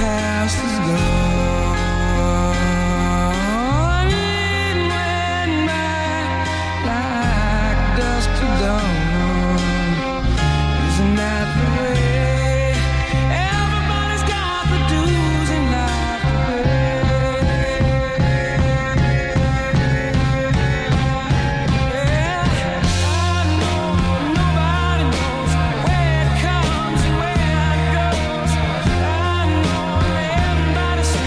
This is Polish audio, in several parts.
past is gone. It went by like dusk to dawn. Isn't that the way? Everybody's got the dues in life to pay. Yeah, I know nobody knows where it comes and where it goes. I know everybody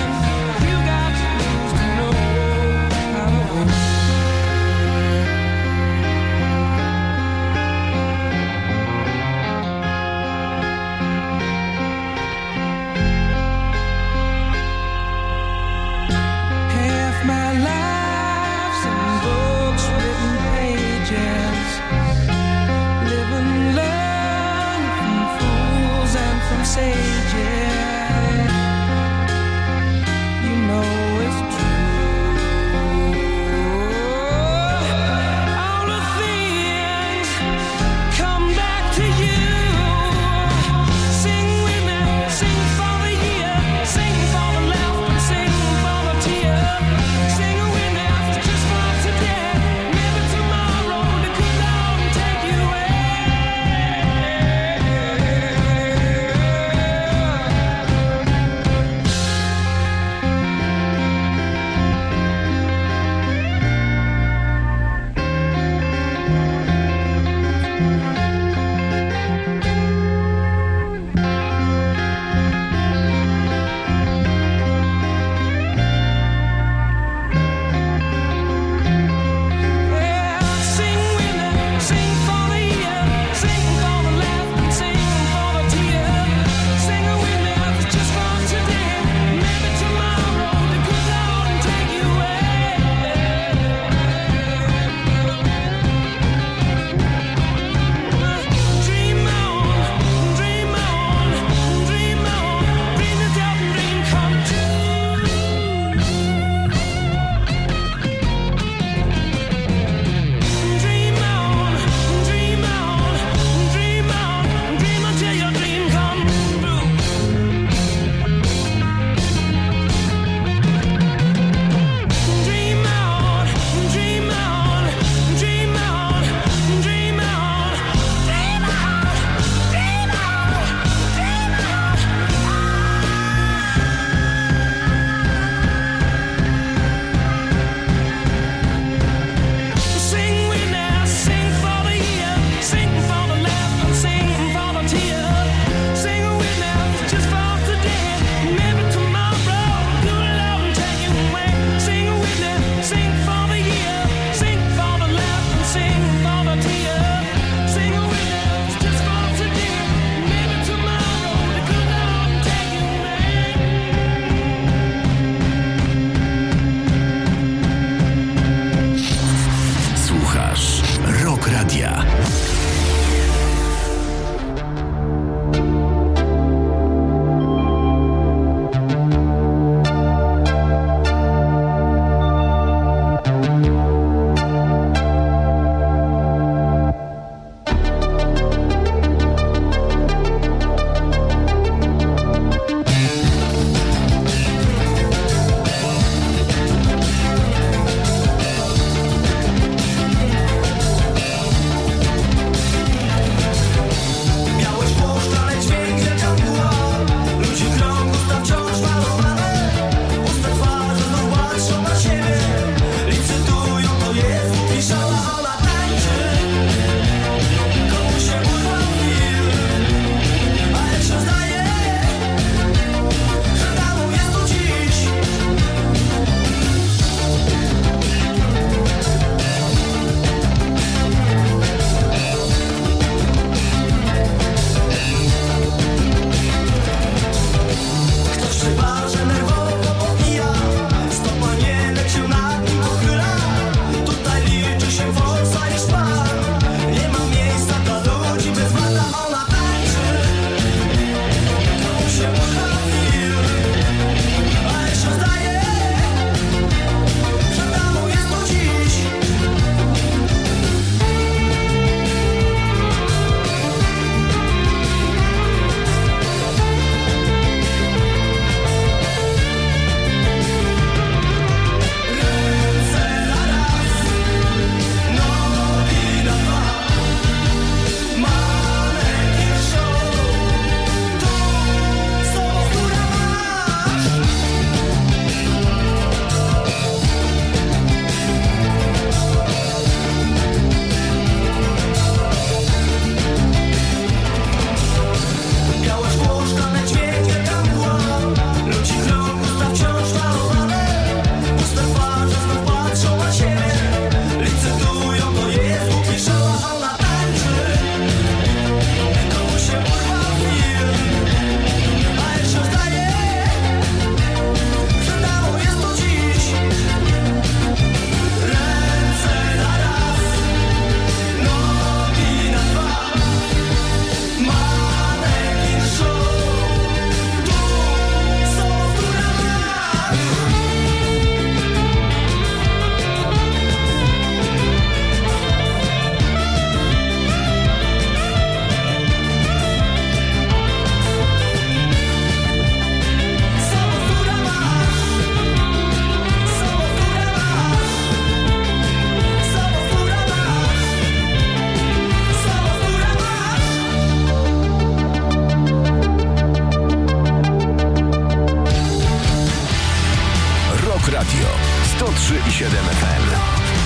103,7 FM.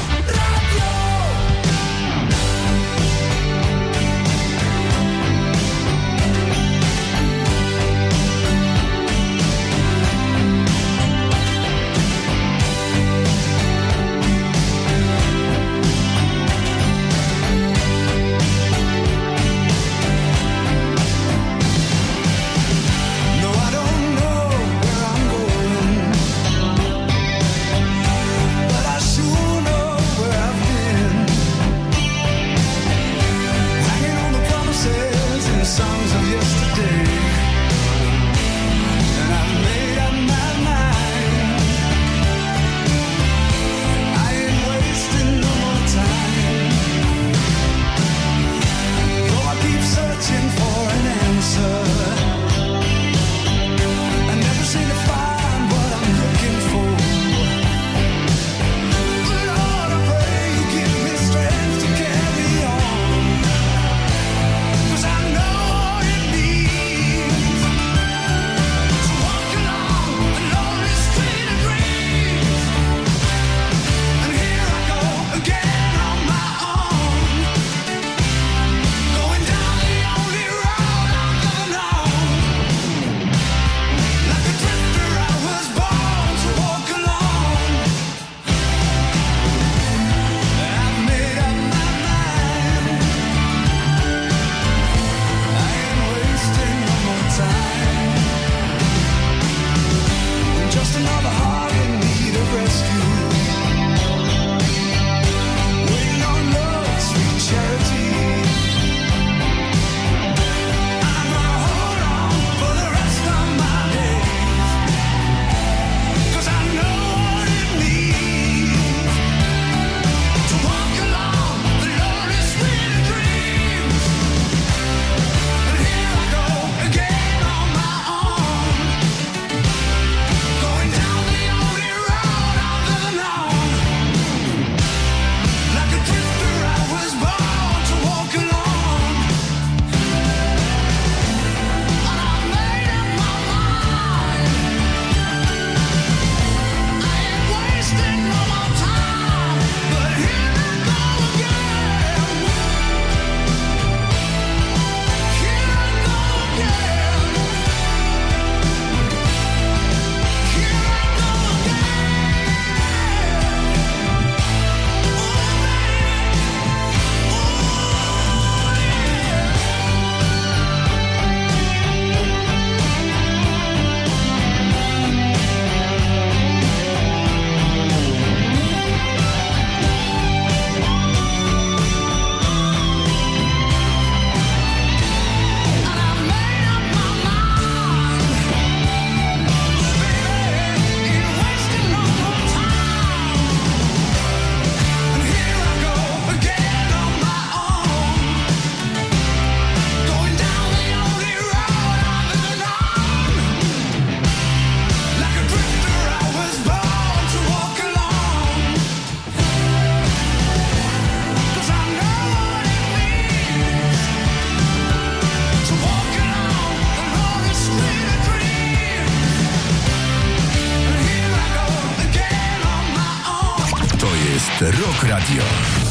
Rock Radio.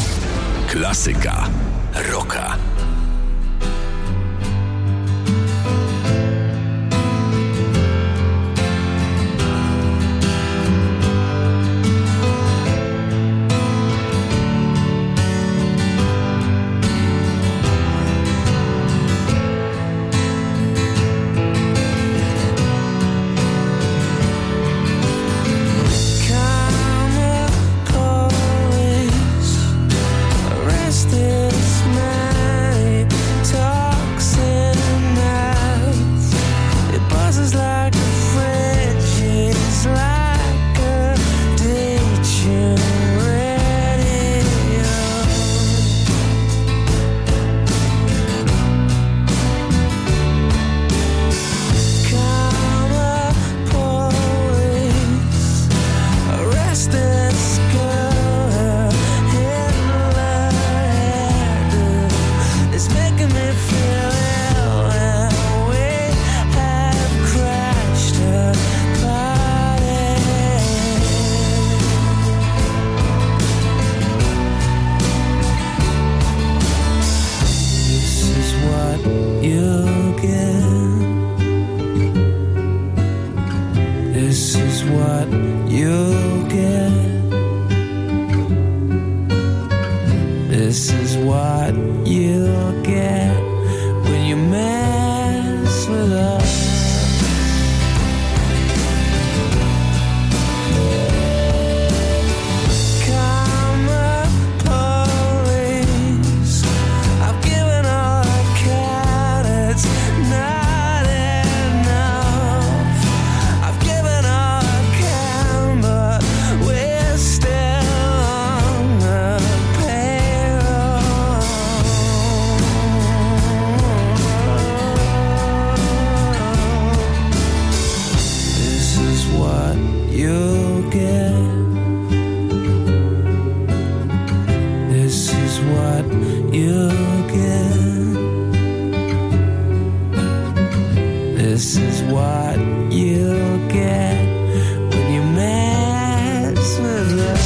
Klasyka rocka. Restless mind. This is what you'll get. This is what you'll get when you mess with us. This is what you'll get when you mess with us.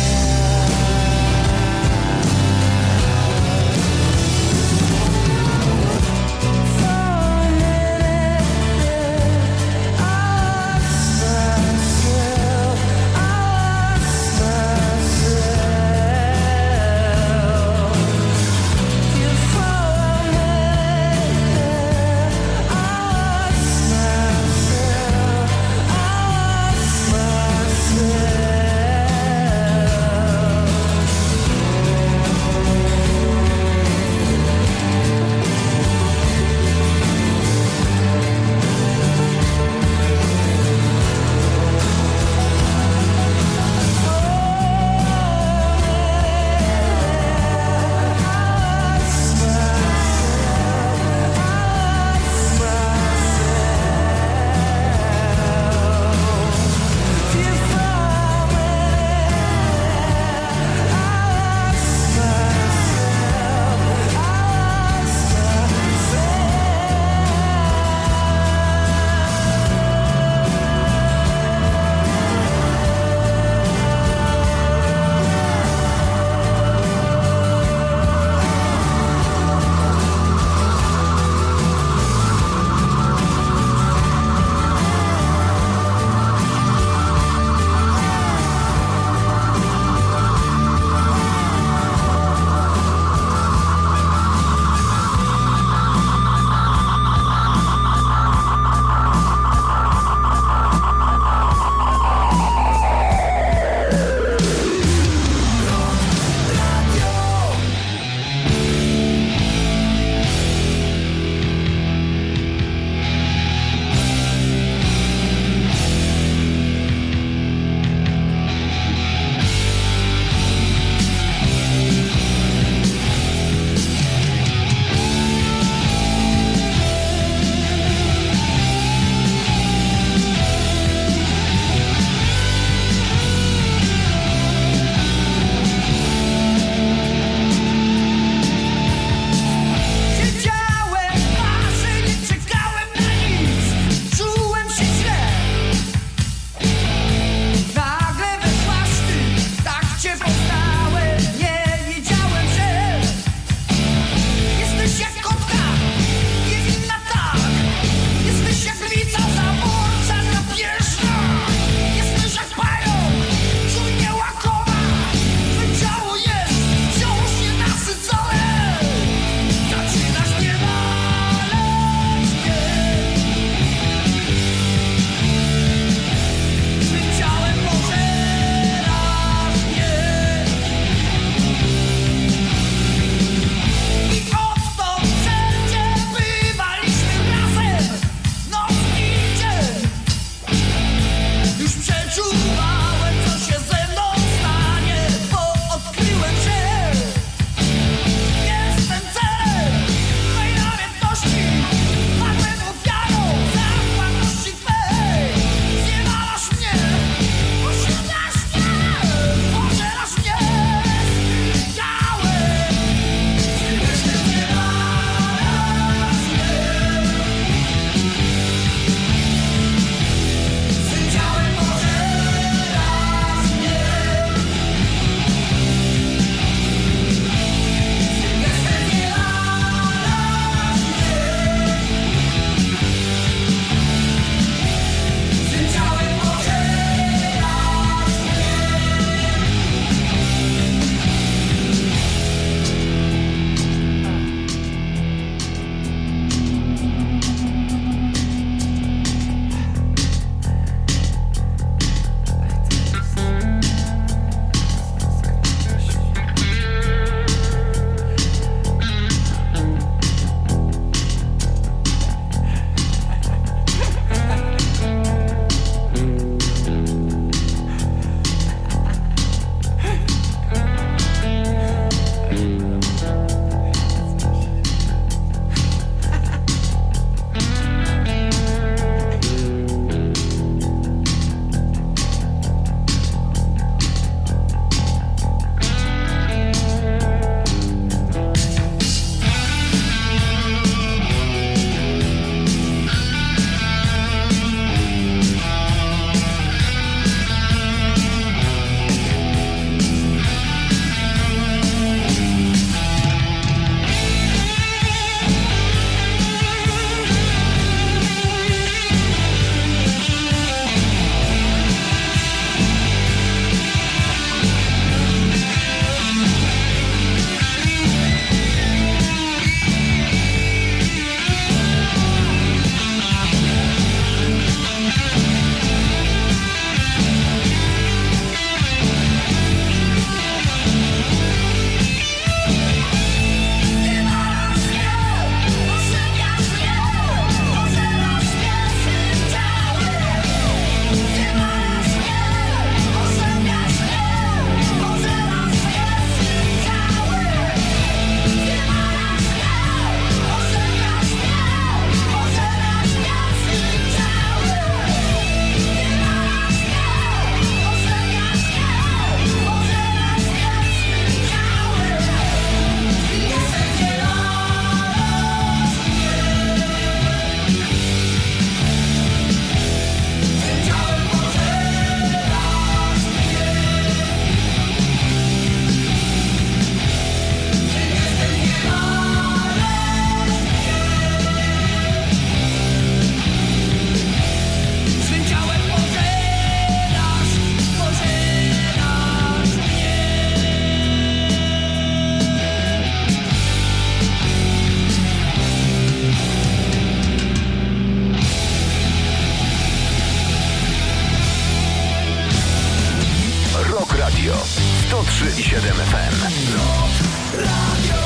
Radio 103,7 FM. Rock Radio.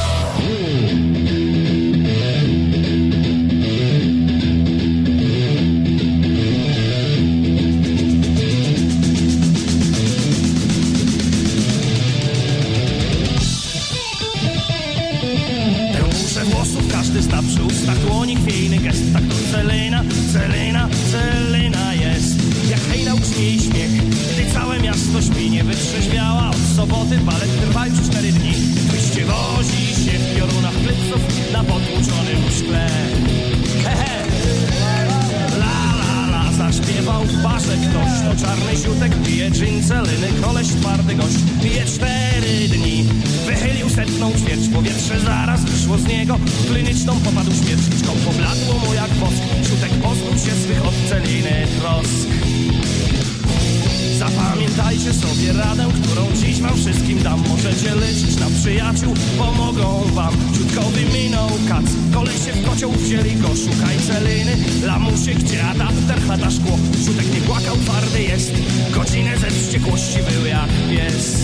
Każdy zna przy ustach dłoni chwiejny gest. Tak to Celina, Celina, Celina jest. Jak hejnał grzmi i śmiech, gdy całe miasto śpi. Nie wytrzeźwiała od soboty, balet trwa już 4 dni. Wyście wozi się w piorunach klipsów na potłuczonym szkle. Hehe, la la la, zaśpiewał w barze ktoś. To czarny ziutek pije gin Celiny, koleś twardy gość. Pije 4 dni. Wychylił setną ćwierć, powietrze zaraz wyszło z niego. W kliniczną popadł śmierciczką, pobladło mu jak wosk. Ziutek pozbył się swych od Celiny trosk. Zapamiętajcie sobie radę, którą dziś wam wszystkim dam. Możecie liczyć na przyjaciół, pomogą wam. Ziutkowi minął kac, kolesie w kocioł wzięli go. Szukaj Celiny, lamusie, gdzie adapter chata szkło. Ziutek nie płakał, twardy jest, godzinę ze wściekłości był jak pies.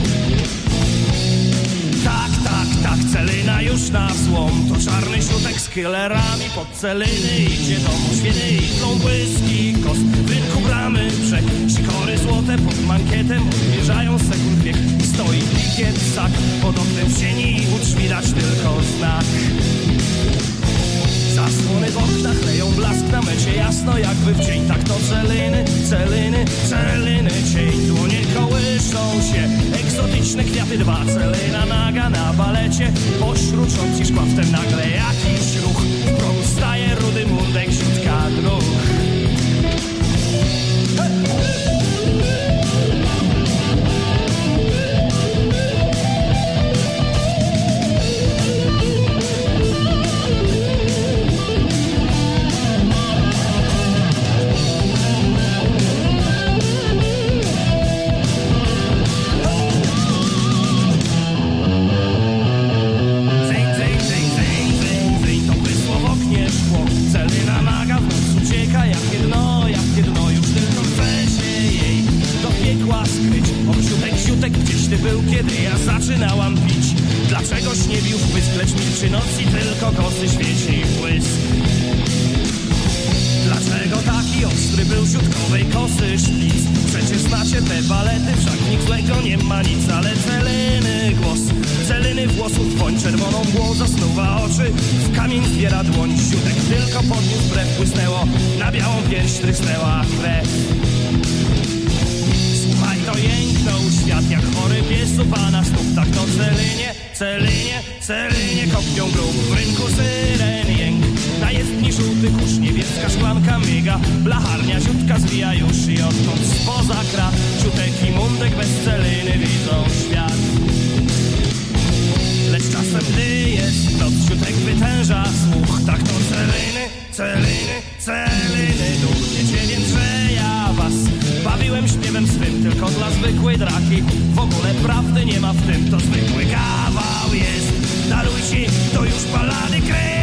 Tak, tak, tak, Celina już na złom. To czarny ziutek z killerami pod Celiny idzie do mu świny i tlą błyski kos. W rynku bramy brzeg, sikory złote pod mankietem odmierzają sekund bieg. Stoi pikiet, sak, pod oknem w sieni i u drzwi widać tylko znak. Zasłony w oknach leją blask na mecie, jasno jakby w dzień. Tak to Celiny, Celiny, Celiny cień. Dłonie kołyszą się, egzotyczne kwiaty dwa. Celina naga na balecie, pośród rządzi szkła. Wtem nagle jakiś ruch, w progu staje rudy mundek, ziutka druh. Gdzieś ty był, kiedy ja zaczynałam pić. Dlaczegoś nie bił w pysk, lecz milczy noc i tylko kosy świeci błysk. Dlaczego taki ostry był ziutkowej kosy szpic? Przecież znacie te balety, wszak nikt złego nie ma nic. Ale Celiny głos, Celiny włosów woń, czerwoną mgłą zasnuwa oczy, w kamień zbiera dłoń. Ziutek tylko podniósł brew, błysnęło, na białą pierś trysnęła krew. Słuchaj, to jęknął świat jak chory pies u pana stóp. Tak to Celinie, Celinie, Celinie kopią grób. W rynku syren jęk, na jezdni żółty kurz. Niebieska szklanka miga, blacharnia ziutka zwija już. I odtąd spoza krat ziutek i mundek bez Celiny widzą świat. Lecz czasem, gdy jest noc, ziutek wytęża słuch. Tak to Celiny, Celiny, Celiny. Dumniecie więc, że ja was bawiłem śpiewem swym tylko dla zwykłej draki. W ogóle prawdy nie ma w tym, to zwykły kawał jest. Daruj ci, to już balady kres.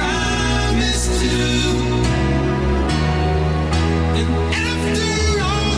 After all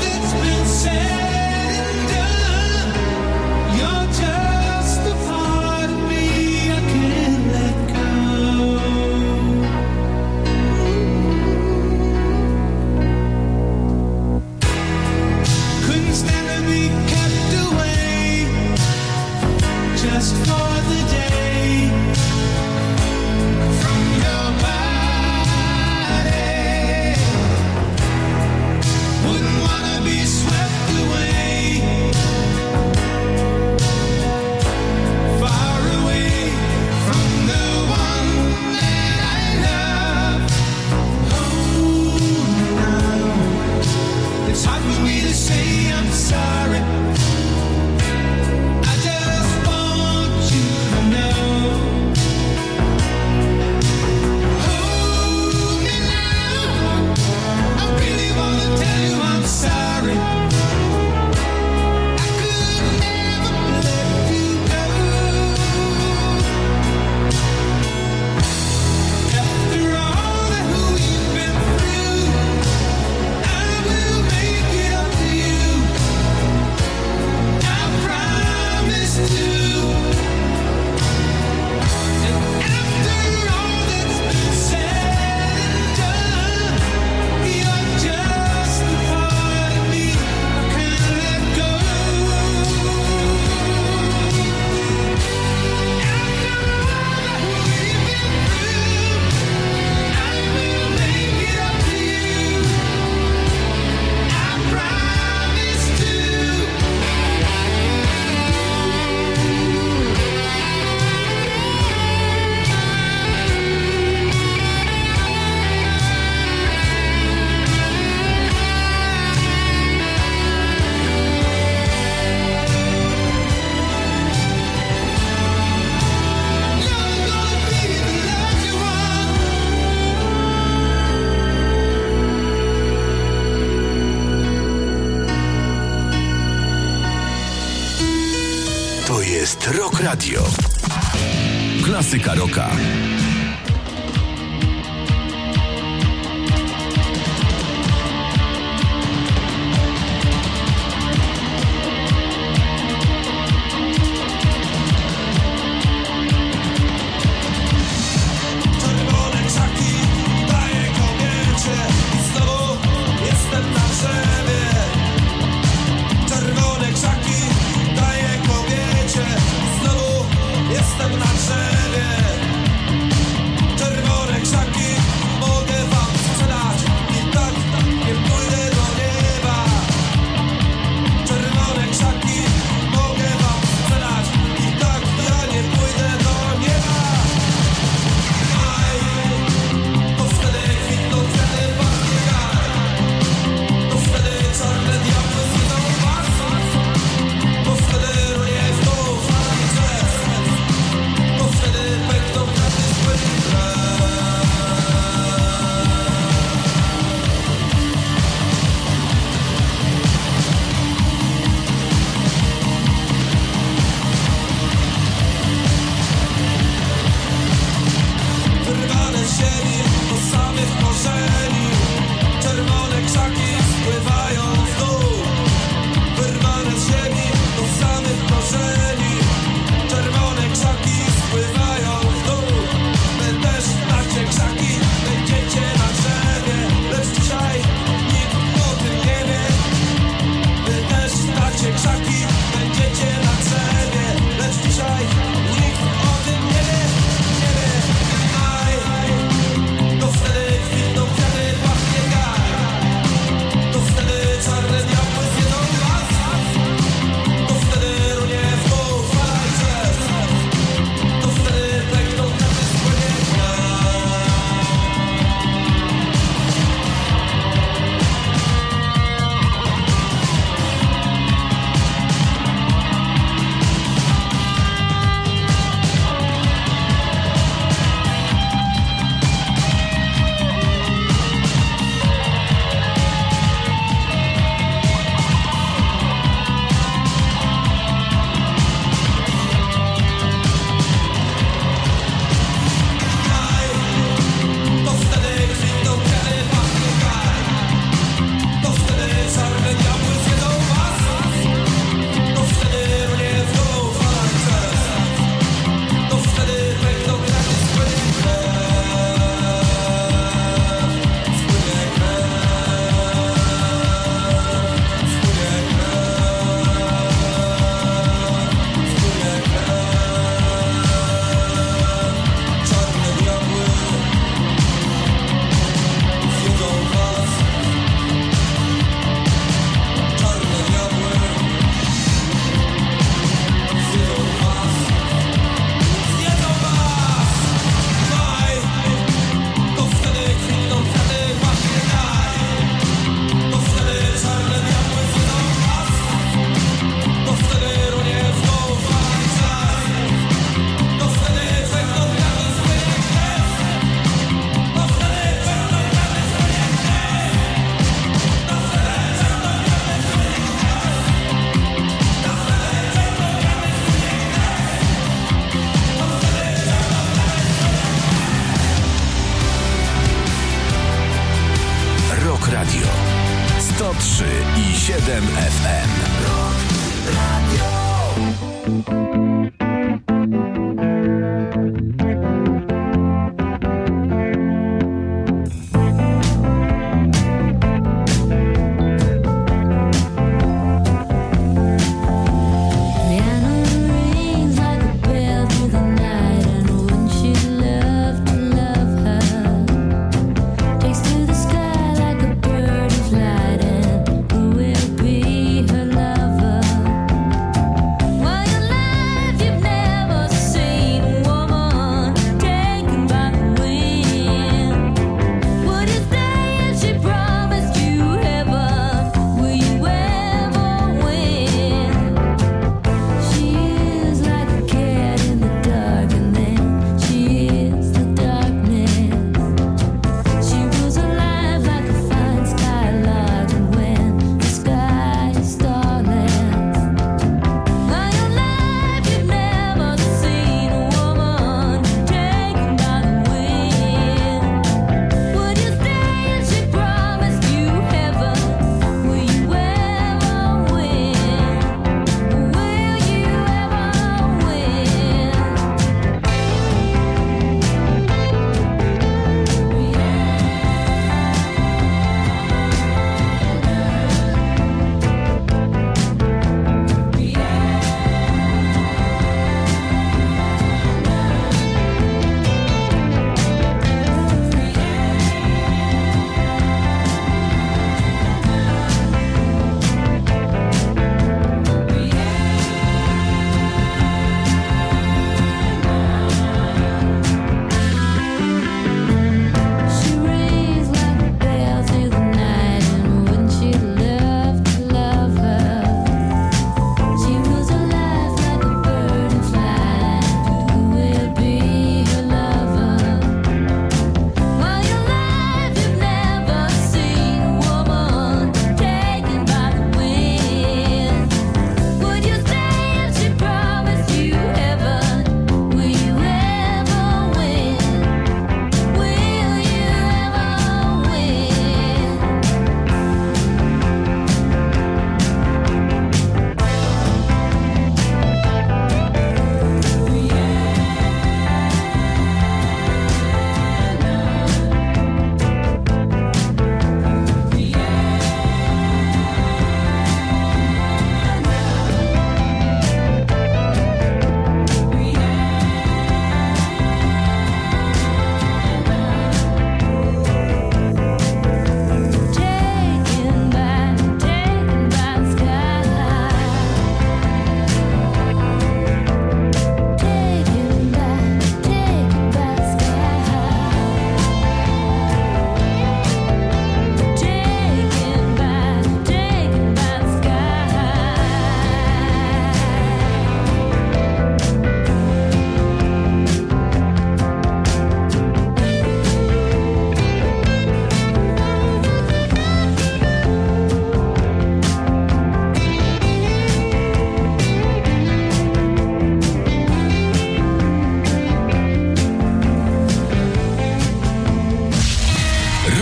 Rock Radio. Klasyka rocka. Jestem na drzewie. Radio 103,7 FM. Rock Radio. You've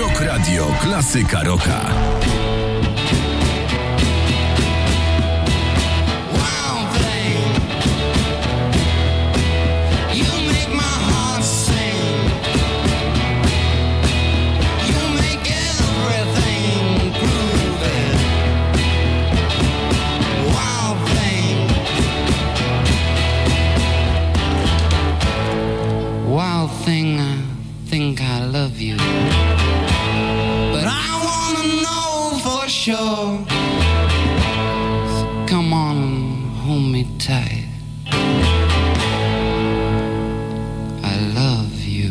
Rock Radio Klasyka Rocka. Sure. Come on and hold me tight. I love you.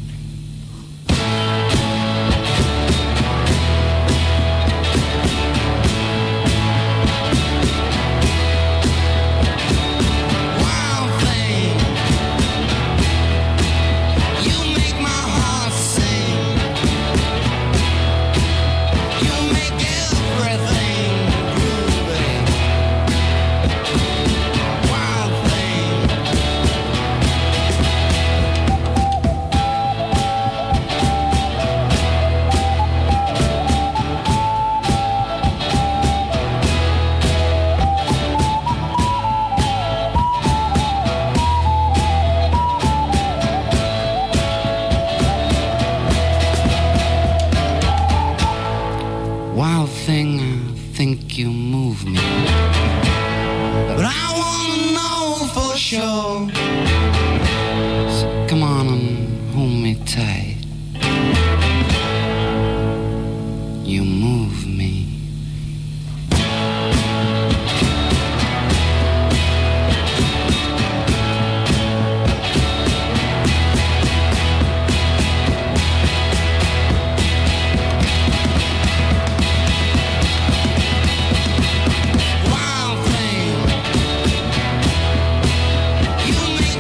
Wild thing, you make my heart sing. You make everything groovy. Wild thing. Wild thing, I think you move me. But I wanna know for sure. So come on and hold me tight. You move me. Wild thing, you make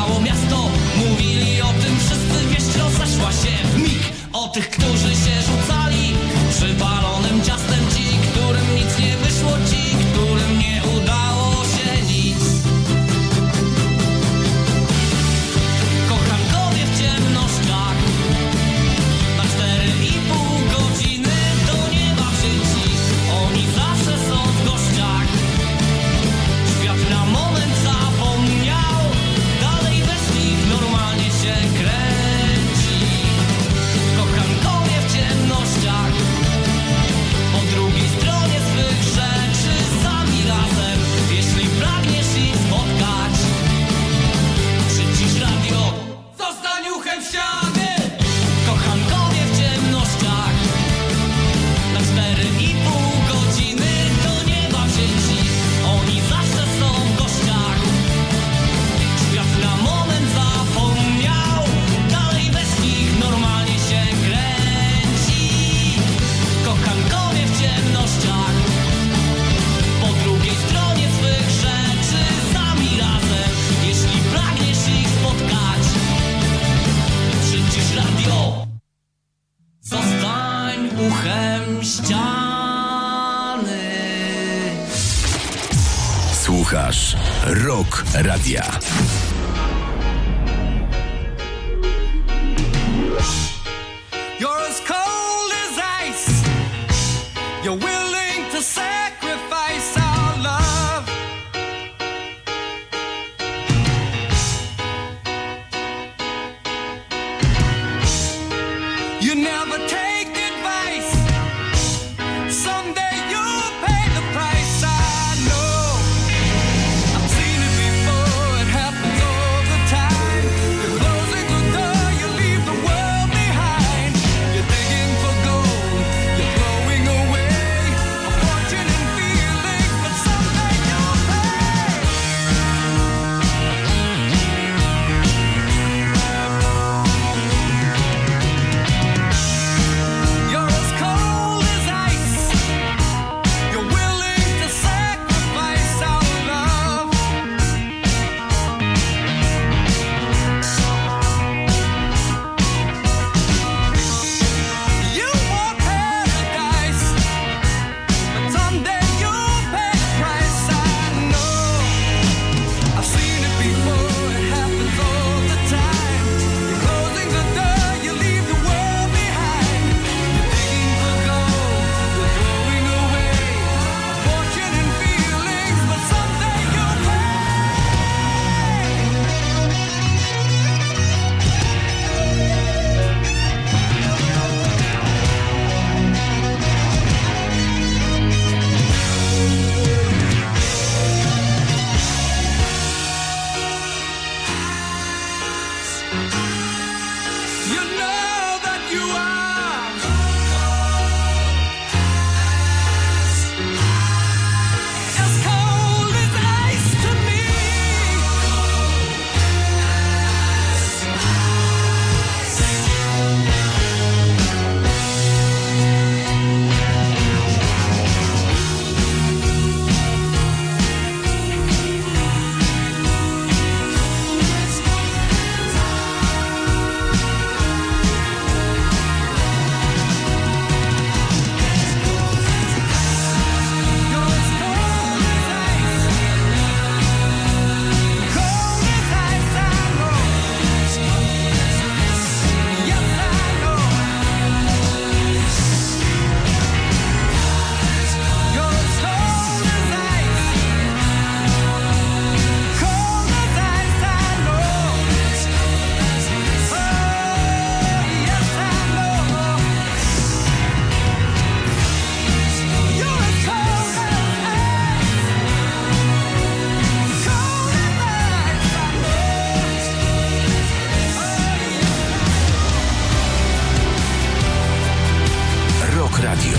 Całe miasto mówili o tym, wszyscy wieść rozeszła się w mig. O tych, którzy się rzucali przypalonym ciastem, ci, którym nic nie wyszło, ci, którym nie udało się nic. Kochankowie w ciemnościach na 4,5 godziny do nieba wzięci. Oni zawsze są w gościach. Świat na moment zapomniał, dalej bez nich normalnie się kręci. Kochankowie w ciemnościach, po drugiej stronie swych rzeczy, sami razem, jeśli pragniesz ich spotkać. Przycisz radio, zostań uchem w ścianie. Kochankowie w ciemnościach na 4,5 godziny do nieba wzięci. Oni zawsze są w gościach. Świat na moment zapomniał, dalej bez nich normalnie się kręci. Kochankowie w ciemnościach, po drugiej stronie swych rzeczy, sami razem, jeśli pragniesz ich spotkać. Przycisz radio, zostań uchem ściany. Słuchasz Rock Radia. You're as cold as ice. You're willing to sacrifice our love. You never take advice. Someday you'll pay the price. I know. I've seen it before. It happens all the time. You're closing the door. You leave the world behind. You're digging for gold. You're throwing away a fortune and feelings, but someday you'll pay. You're as cold as ice. You're willing to sacrifice our love. You want paradise, but someday you'll pay the price. I know. I've seen it before. It happens all the time. You're closing the door. You leave the world behind. You're digging for gold. You're throwing away a fortune and feelings, but someday you'll pay. You know that you are as cold as ice to me. You're as cold as ice. Cold as ice, I know. Yes, I know. You're as cold as ice. Cold as ice, I know. Oh, yes, I know. You're as cold as ice. Cold as ice, I know. Rock Radio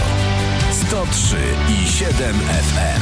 103,7 FM.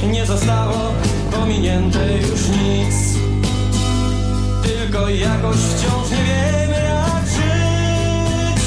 nie zostało pominięte już nic. Tylko jakoś wciąż nie wiemy jak żyć.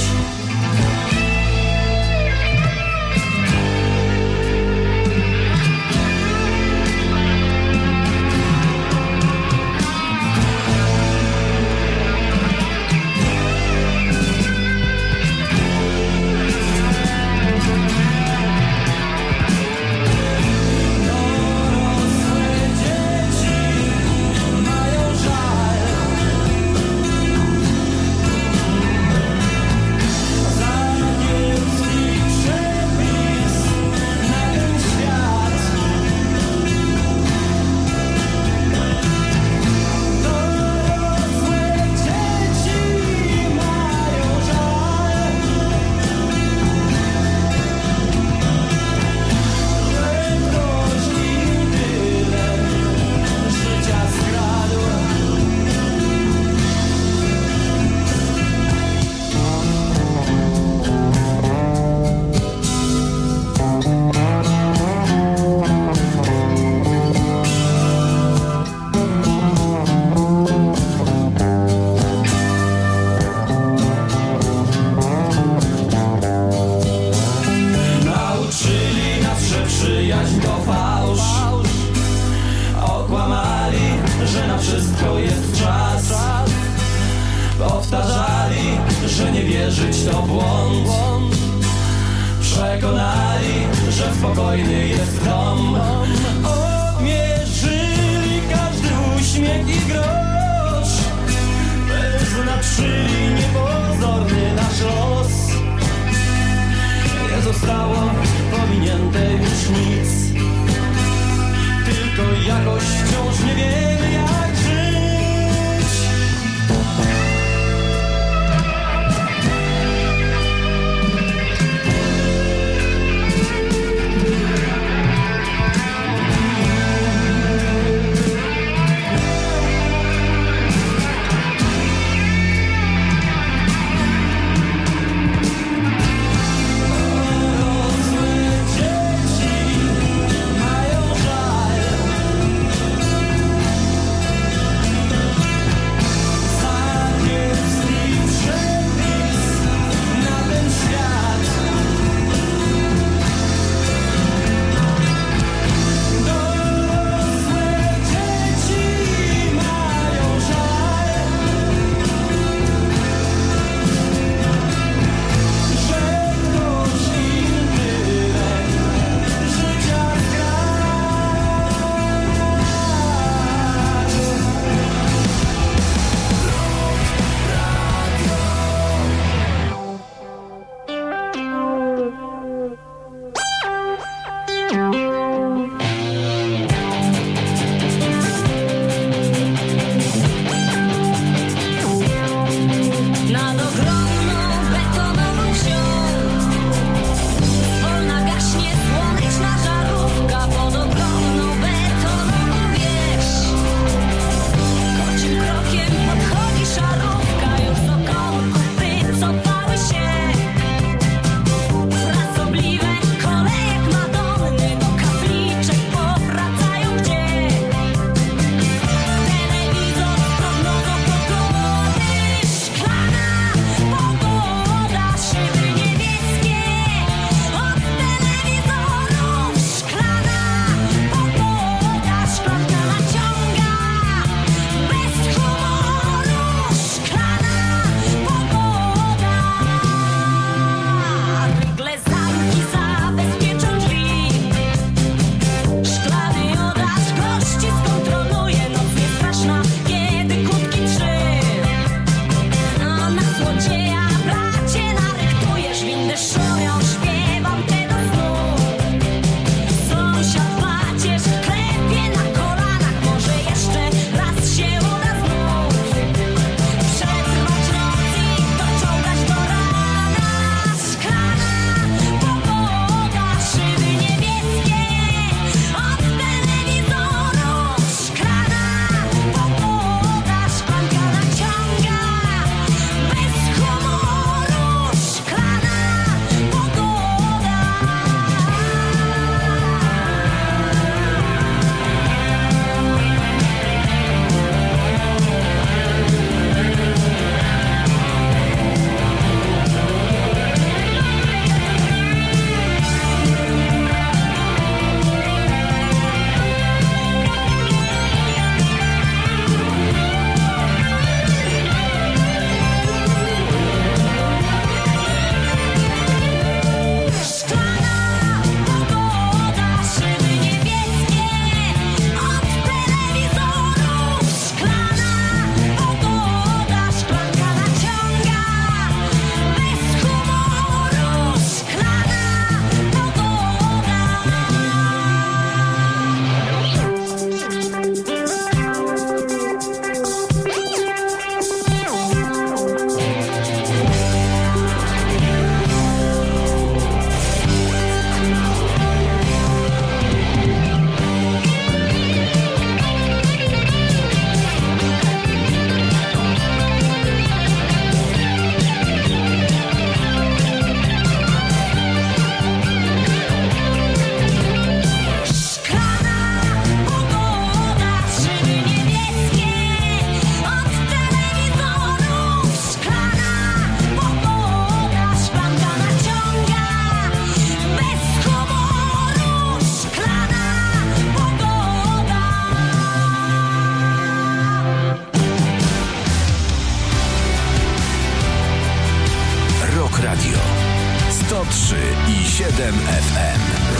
FM.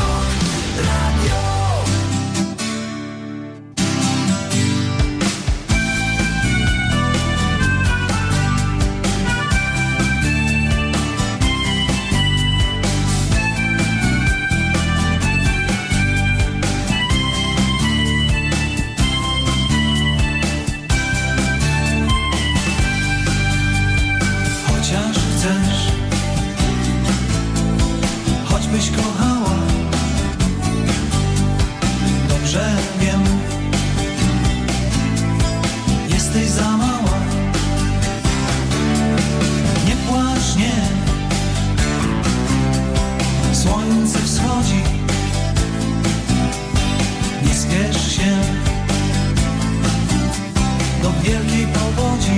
Choćbyś kochała, dobrze wiem, jesteś za mała. Nie płacz, nie, słońce wschodzi, nie spiesz się do wielkiej powodzi.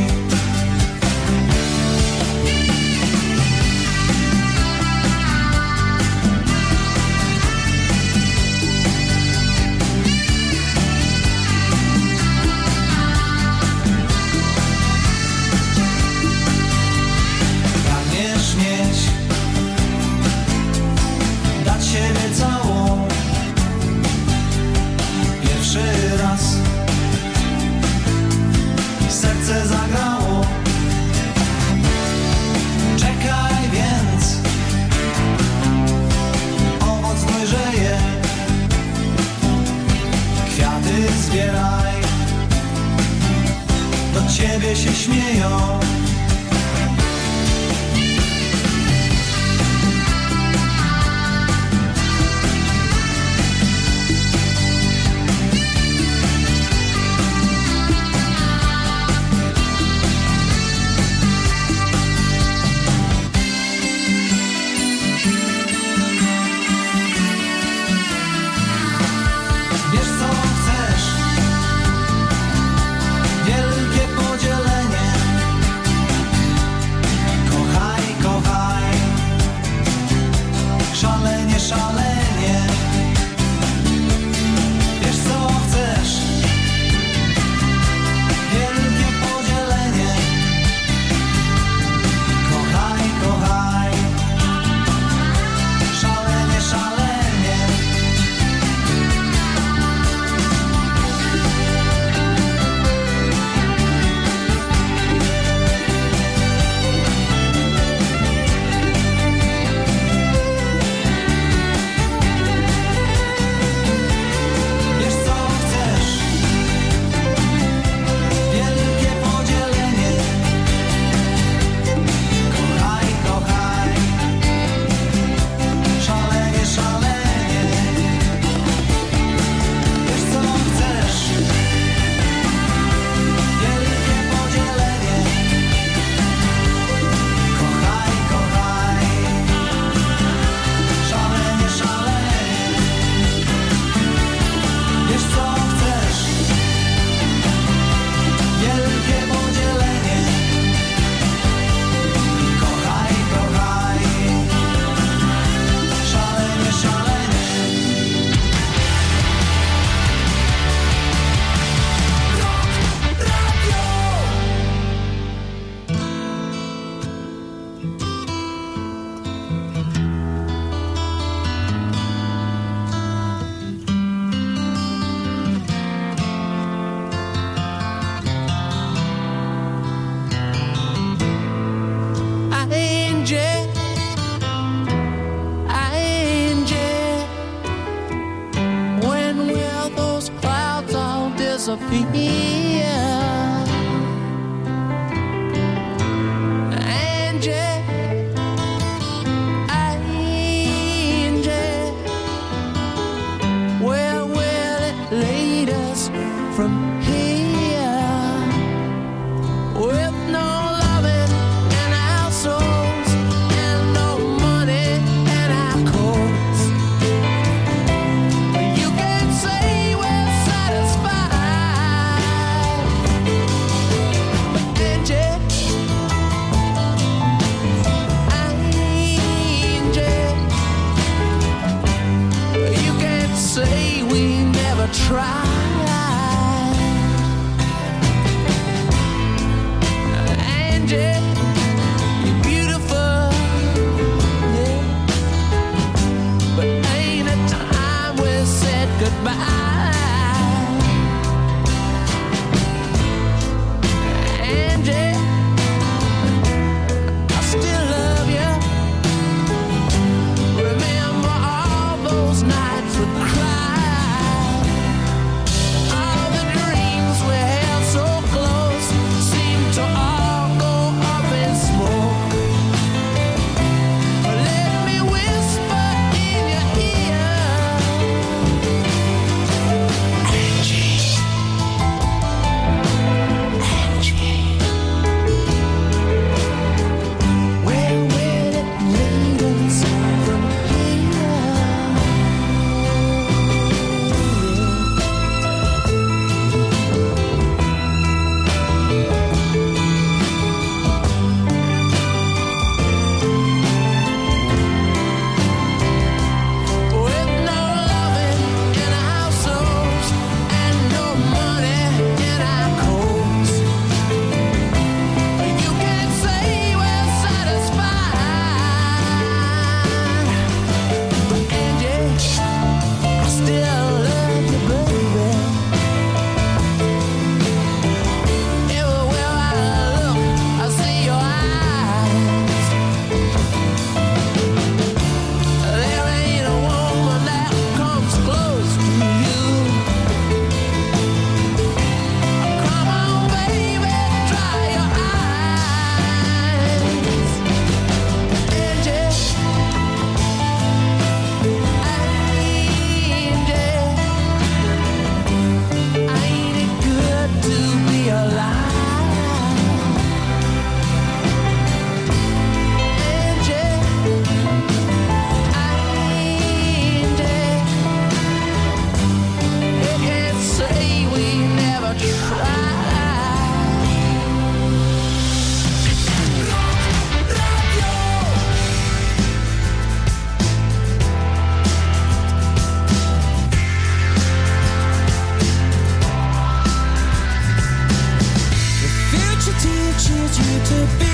Siebie całą, pierwszy raz serce zagrało. Czekaj więc, owoc dojrzeje, kwiaty zbieraj, do ciebie się śmieją. Szalenie, wiesz co chcesz, wielkie podzielenie. Kochaj, kochaj, szalenie, szalenie. to be